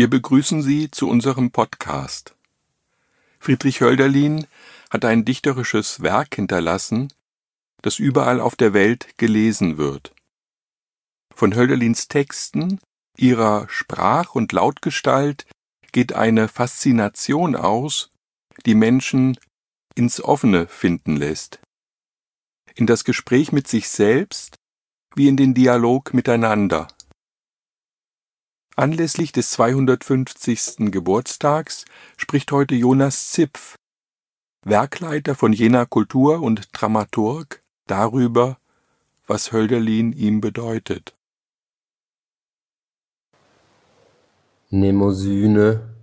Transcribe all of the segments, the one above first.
Wir begrüßen Sie zu unserem Podcast. Friedrich Hölderlin hat ein dichterisches Werk hinterlassen, das überall auf der Welt gelesen wird. Von Hölderlins Texten, ihrer Sprach- und Lautgestalt geht eine Faszination aus, die Menschen ins Offene finden lässt. In das Gespräch mit sich selbst wie in den Dialog miteinander. Anlässlich des 250. Geburtstags spricht heute Jonas Zipf, Werkleiter von Jena Kultur und Dramaturg, darüber, was Hölderlin ihm bedeutet. Mnemosyne,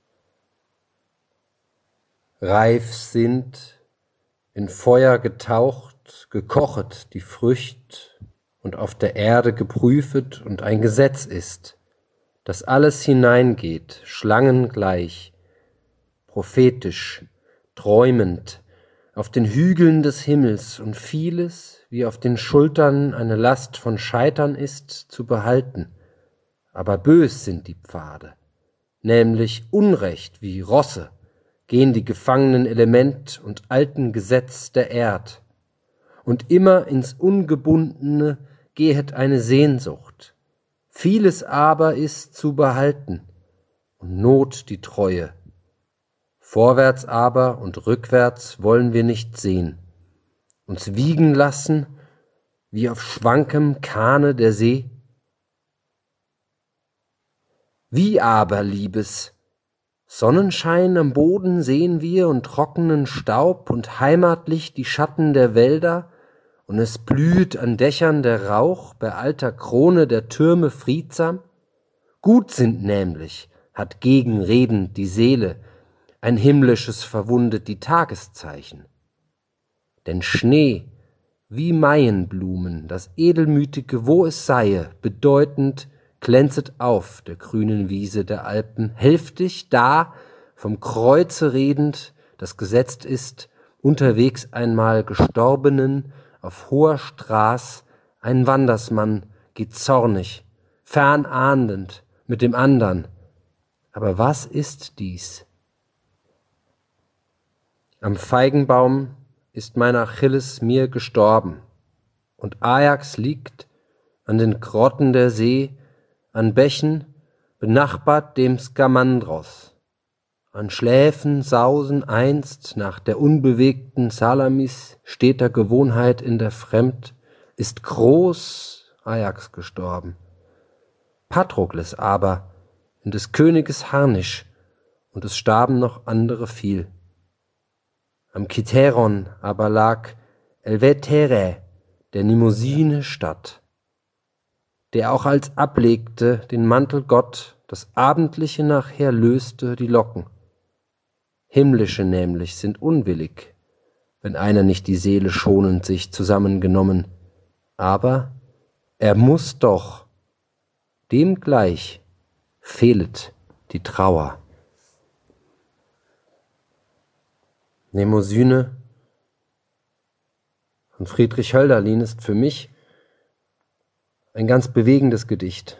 reif sind, in Feuer getaucht, gekochet die Frücht und auf der Erde geprüfet und ein Gesetz ist, dass alles hineingeht, schlangengleich, prophetisch, träumend, auf den Hügeln des Himmels und vieles, wie auf den Schultern eine Last von Scheitern ist, zu behalten. Aber bös sind die Pfade, nämlich Unrecht wie Rosse, gehen die gefangenen Element und alten Gesetz der Erd. Und immer ins Ungebundene gehet eine Sehnsucht. Vieles aber ist zu behalten und Not die Treue. Vorwärts aber und rückwärts wollen wir nicht sehen, uns wiegen lassen wie auf schwankem Kahne der See. Wie aber, Liebes, Sonnenschein am Boden sehen wir und trockenen Staub und heimatlich die Schatten der Wälder, und es blüht an Dächern der Rauch bei alter Krone der Türme friedsam? Gut sind nämlich, hat gegenredend die Seele, ein himmlisches verwundet die Tageszeichen. Denn Schnee, wie Maienblumen, das edelmütige, wo es seie, bedeutend, glänzet auf der grünen Wiese der Alpen, hälftig da, vom Kreuze redend, das gesetzt ist, unterwegs einmal Gestorbenen, auf hoher Straß, ein Wandersmann geht zornig, fern ahndend, mit dem andern. Aber was ist dies? Am Feigenbaum ist mein Achilles mir gestorben, und Ajax liegt an den Grotten der See, an Bächen, benachbart dem Skamandros. An Schläfen sausen einst nach der unbewegten Salamis steter Gewohnheit in der Fremd, ist groß Ajax gestorben. Patrokles aber in des Königes Harnisch, und es starben noch andere viel. Am Kithäron aber lag Elvetere, der Mnemosyne Stadt, der auch als ablegte den Mantel Gott, das Abendliche nachher löste die Locken. Himmlische nämlich sind unwillig, wenn einer nicht die Seele schonend sich zusammengenommen, aber er muß doch, dem gleich fehlet die Trauer. Mnemosyne von Friedrich Hölderlin ist für mich ein ganz bewegendes Gedicht.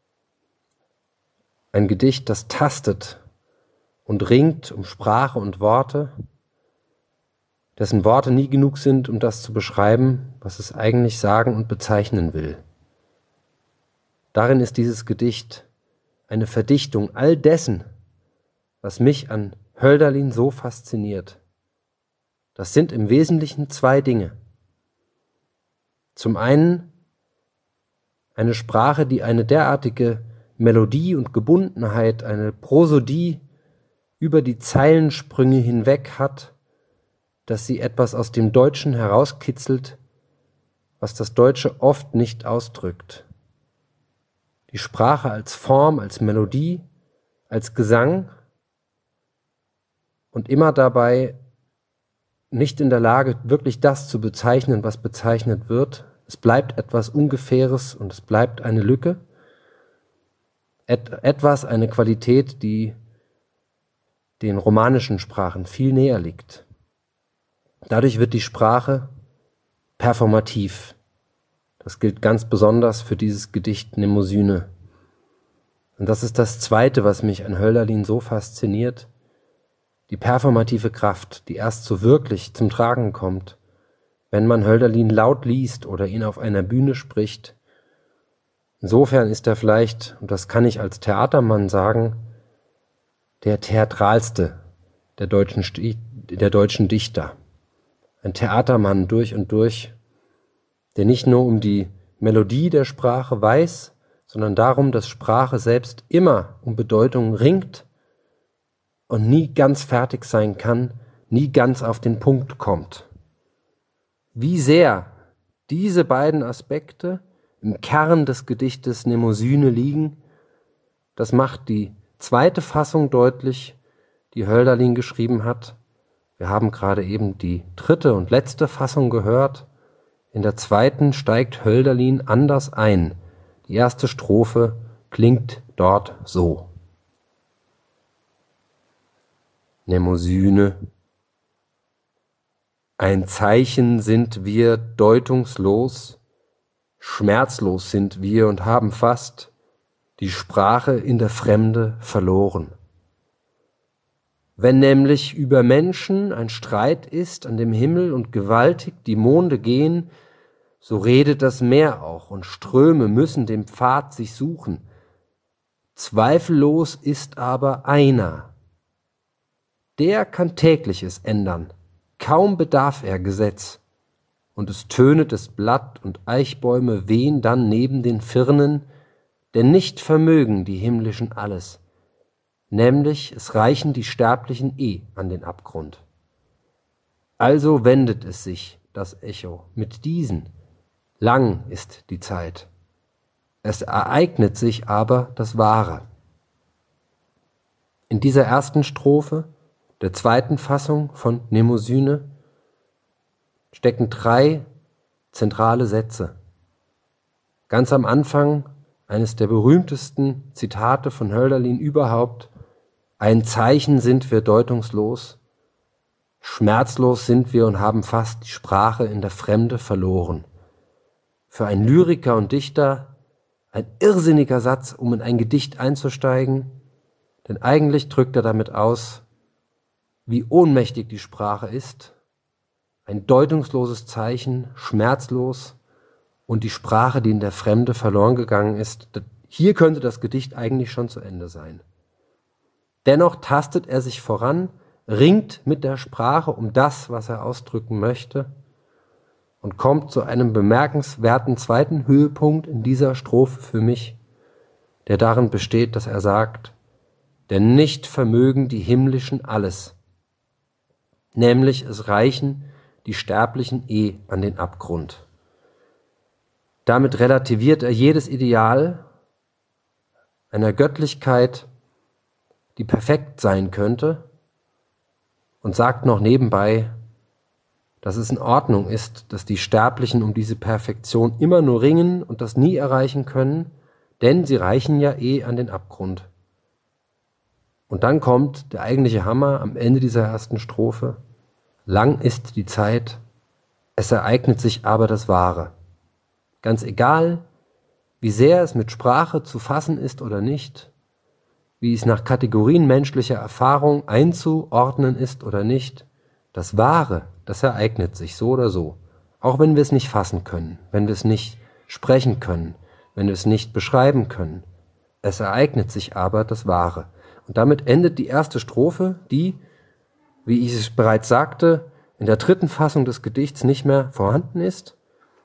Ein Gedicht, das tastet und ringt um Sprache und Worte, dessen Worte nie genug sind, um das zu beschreiben, was es eigentlich sagen und bezeichnen will. Darin ist dieses Gedicht eine Verdichtung all dessen, was mich an Hölderlin so fasziniert. Das sind im Wesentlichen zwei Dinge. Zum einen eine Sprache, die eine derartige Melodie und Gebundenheit, eine Prosodie über die Zeilensprünge hinweg hat, dass sie etwas aus dem Deutschen herauskitzelt, was das Deutsche oft nicht ausdrückt. Die Sprache als Form, als Melodie, als Gesang und immer dabei nicht in der Lage, wirklich das zu bezeichnen, was bezeichnet wird. Es bleibt etwas Ungefähres und es bleibt eine Lücke. Eine Qualität, die den romanischen Sprachen viel näher liegt. Dadurch wird die Sprache performativ. Das gilt ganz besonders für dieses Gedicht Mnemosyne. Und das ist das Zweite, was mich an Hölderlin so fasziniert, die performative Kraft, die erst so wirklich zum Tragen kommt, wenn man Hölderlin laut liest oder ihn auf einer Bühne spricht. Insofern ist er vielleicht, und das kann ich als Theatermann sagen, der theatralste der deutschen Dichter. Ein Theatermann durch und durch, der nicht nur um die Melodie der Sprache weiß, sondern darum, dass Sprache selbst immer um Bedeutung ringt und nie ganz fertig sein kann, nie ganz auf den Punkt kommt. Wie sehr diese beiden Aspekte im Kern des Gedichtes Mnemosyne liegen, das macht die zweite Fassung deutlich, die Hölderlin geschrieben hat. Wir haben gerade eben die dritte und letzte Fassung gehört. In der zweiten steigt Hölderlin anders ein. Die erste Strophe klingt dort so. Mnemosyne. Ein Zeichen sind wir deutungslos, schmerzlos sind wir und haben fast die Sprache in der Fremde verloren. Wenn nämlich über Menschen ein Streit ist an dem Himmel und gewaltig die Monde gehen, so redet das Meer auch und Ströme müssen den Pfad sich suchen. Zweifellos ist aber einer, der kann Tägliches ändern, kaum bedarf er Gesetz, und es tönet des Blatt und Eichbäume wehen dann neben den Firnen, denn nicht vermögen die himmlischen alles, nämlich es reichen die Sterblichen an den Abgrund. Also wendet es sich, das Echo, mit diesen, lang ist die Zeit. Es ereignet sich aber das Wahre. In dieser ersten Strophe der zweiten Fassung von Mnemosyne stecken 3 zentrale Sätze. Ganz am Anfang eines der berühmtesten Zitate von Hölderlin überhaupt: Ein Zeichen sind wir deutungslos, schmerzlos sind wir und haben fast die Sprache in der Fremde verloren. Für einen Lyriker und Dichter ein irrsinniger Satz, um in ein Gedicht einzusteigen, denn eigentlich drückt er damit aus, wie ohnmächtig die Sprache ist, ein deutungsloses Zeichen, schmerzlos, und die Sprache, die in der Fremde verloren gegangen ist. Hier könnte das Gedicht eigentlich schon zu Ende sein. Dennoch tastet er sich voran, ringt mit der Sprache um das, was er ausdrücken möchte, und kommt zu einem bemerkenswerten zweiten Höhepunkt in dieser Strophe für mich, der darin besteht, dass er sagt: Denn nicht vermögen die Himmlischen alles, nämlich es reichen die Sterblichen an den Abgrund. Damit relativiert er jedes Ideal einer Göttlichkeit, die perfekt sein könnte, und sagt noch nebenbei, dass es in Ordnung ist, dass die Sterblichen um diese Perfektion immer nur ringen und das nie erreichen können, denn sie reichen ja an den Abgrund. Und dann kommt der eigentliche Hammer am Ende dieser ersten Strophe: Lang ist die Zeit, es ereignet sich aber das Wahre. Ganz egal, wie sehr es mit Sprache zu fassen ist oder nicht, wie es nach Kategorien menschlicher Erfahrung einzuordnen ist oder nicht, das Wahre, das ereignet sich so oder so, auch wenn wir es nicht fassen können, wenn wir es nicht sprechen können, wenn wir es nicht beschreiben können. Es ereignet sich aber das Wahre. Und damit endet die erste Strophe, die, wie ich es bereits sagte, in der dritten Fassung des Gedichts nicht mehr vorhanden ist,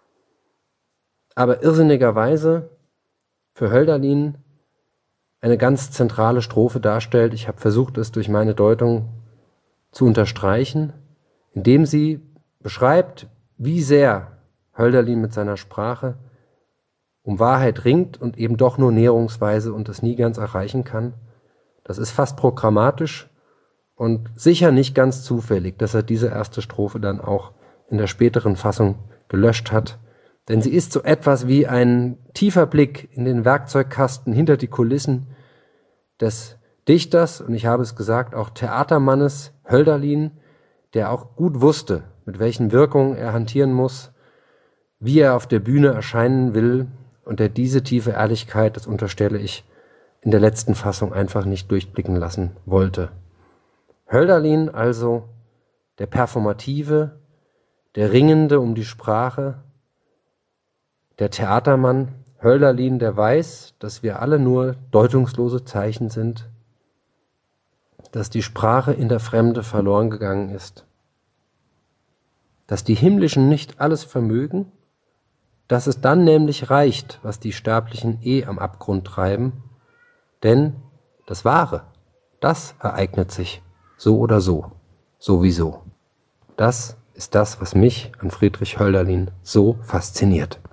aber irrsinnigerweise für Hölderlin eine ganz zentrale Strophe darstellt. Ich habe versucht, es durch meine Deutung zu unterstreichen, indem sie beschreibt, wie sehr Hölderlin mit seiner Sprache um Wahrheit ringt und eben doch nur näherungsweise und es nie ganz erreichen kann. Das ist fast programmatisch und sicher nicht ganz zufällig, dass er diese erste Strophe dann auch in der späteren Fassung gelöscht hat. Denn sie ist so etwas wie ein tiefer Blick in den Werkzeugkasten hinter die Kulissen des Dichters, und ich habe es gesagt, auch Theatermannes Hölderlin, der auch gut wusste, mit welchen Wirkungen er hantieren muss, wie er auf der Bühne erscheinen will, und der diese tiefe Ehrlichkeit, das unterstelle ich, in der letzten Fassung einfach nicht durchblicken lassen wollte. Hölderlin also, der Performative, der Ringende um die Sprache, der Theatermann, Hölderlin, der weiß, dass wir alle nur deutungslose Zeichen sind, dass die Sprache in der Fremde verloren gegangen ist, dass die Himmlischen nicht alles vermögen, dass es dann nämlich reicht, was die Sterblichen am Abgrund treiben, denn das Wahre, das ereignet sich so oder so, sowieso. Das ist das, was mich an Friedrich Hölderlin so fasziniert.